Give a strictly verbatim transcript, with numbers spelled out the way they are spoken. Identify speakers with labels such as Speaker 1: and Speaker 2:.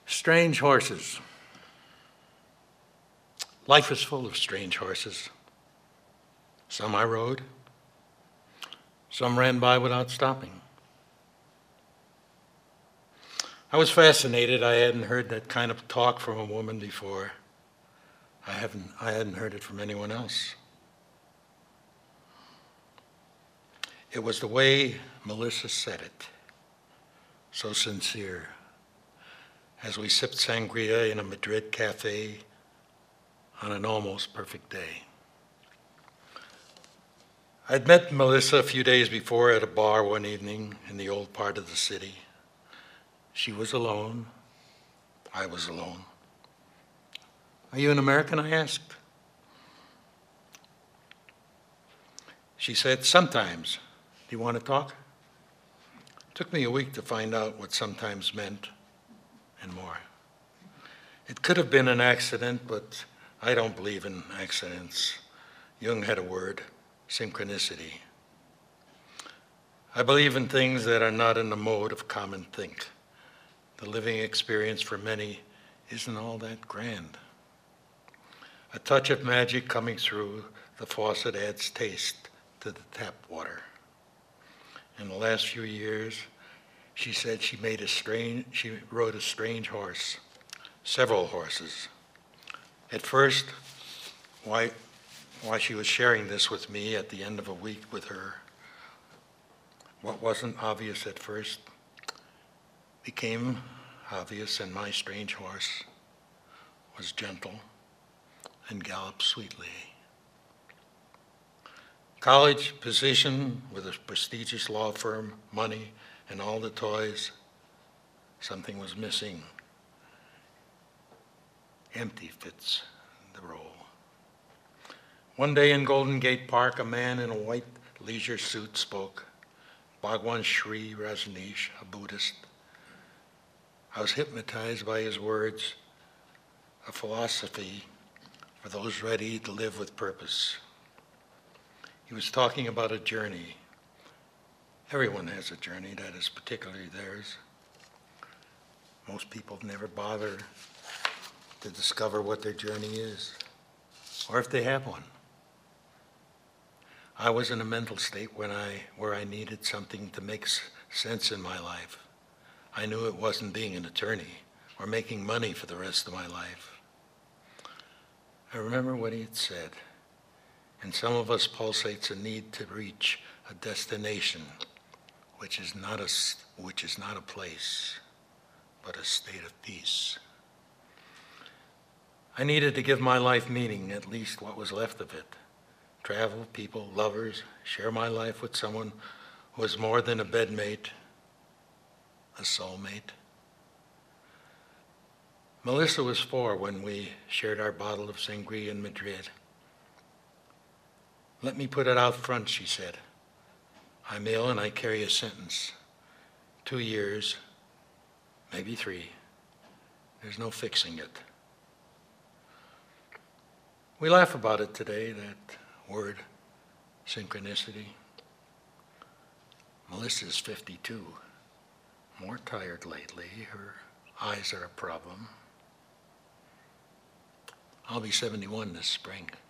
Speaker 1: Strange horses. Life is full of strange horses. Some I rode, some ran by without stopping. I was fascinated. I hadn't heard that kind of talk from a woman before. I haven't, I hadn't heard it from anyone else. It was the way Melissa said it, so sincere, as we sipped sangria in a Madrid cafe on an almost perfect day. I'd met Melissa a few days before at a bar one evening in the old part of the city. She was alone. I was alone. "Are you an American?" I asked. She said, "Sometimes. Do you want to talk?" It took me a week to find out what sometimes meant and more. It could have been an accident, but I don't believe in accidents. Jung had a word, synchronicity. I believe in things that are not in the mode of common think. The living experience for many isn't all that grand. A touch of magic coming through the faucet adds taste to the tap water. In the last few years, she said she made a strange, she rode a strange horse, several horses. At first, why, why she was sharing this with me at the end of a week with her, what wasn't obvious at first became obvious, and my strange horse was gentle and galloped sweetly. College, position with a prestigious law firm, money, and all the toys. Something was missing. Empty fits the role. One day in Golden Gate Park, a man in a white leisure suit spoke. Bhagwan Sri Rajneesh, a Buddhist. I was hypnotized by his words, a philosophy for those ready to live with purpose. He was talking about a journey. Everyone has a journey that is particularly theirs. Most people never bother to discover what their journey is, or if they have one. I was in a mental state when I, where I needed something to make sense in my life. I knew it wasn't being an attorney or making money for the rest of my life. I remember what he had said. In some of us pulsates a need to reach a destination, which is not a, which is not a place, but a state of peace. I needed to give my life meaning, at least what was left of it. Travel, people, lovers, share my life with someone who was more than a bedmate, a soulmate. Melissa was four when we shared our bottle of sangria in Madrid. "Let me put it out front," she said. "I'm ill and I carry a sentence. Two years, maybe three. There's no fixing it." We laugh about it today, that word, synchronicity. Melissa's fifty-two, more tired lately. Her eyes are a problem. I'll be seventy-one this spring.